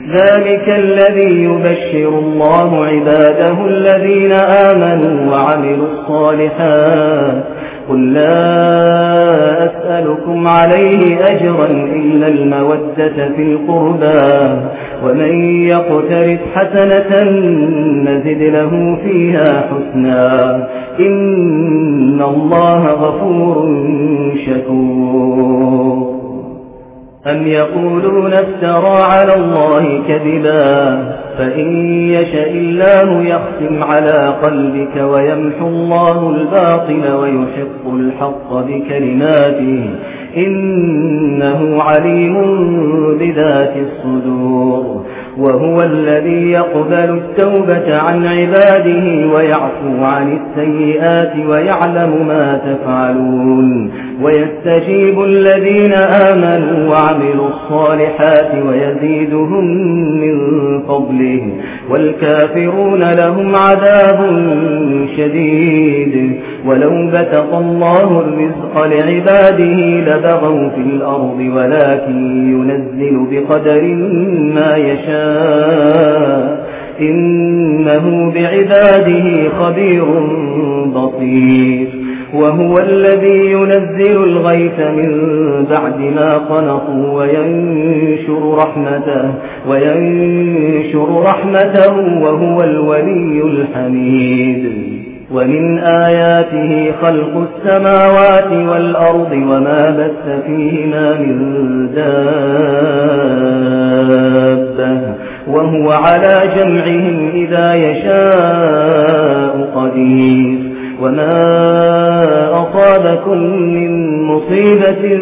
ذلك الذي يبشر الله عباده الذين آمنوا وعملوا الصالحات قل لا أسألكم عليه أجرا إلا المودة في القربى ومن يقترف حسنة نزد له فيها حسنا إن الله غفور شكور أم يقولون افترى على الله كذبا فإن يشاء الله يختم على قلبك ويمحو الله الباطل ويحق الحق بكلماته إنه عليم بذات الصدور وهو الذي يقبل التوبة عن عباده ويعفو عن السيئات ويعلم ما تفعلون ويستجيب الذين آمنوا وعملوا الصالحات ويزيدهم من فضله والكافرون لهم عذاب شديد ولو بسط الله الرزق لعباده لبغوا في الأرض ولكن ينزل بقدر ما يشاء إنه بعباده خبير بصير وهو الذي ينزل الغيث من بعد ما قنطوا وينشر رحمته وهو الولي الحميد ومن آياته خلق السماوات والأرض وما بث فيهما من دابة وهو على جمعهم إذا يشاء قدير وما أصابكم من مصيبة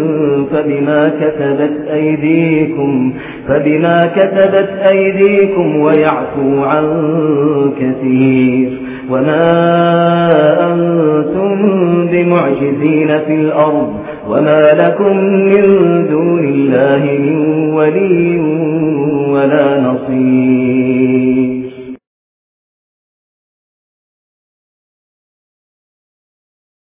فبما كتبت أيديكم ويعفو عن كثير وما أنتم بمعجزين في الأرض وما لكم من دون الله من ولي ولا نصير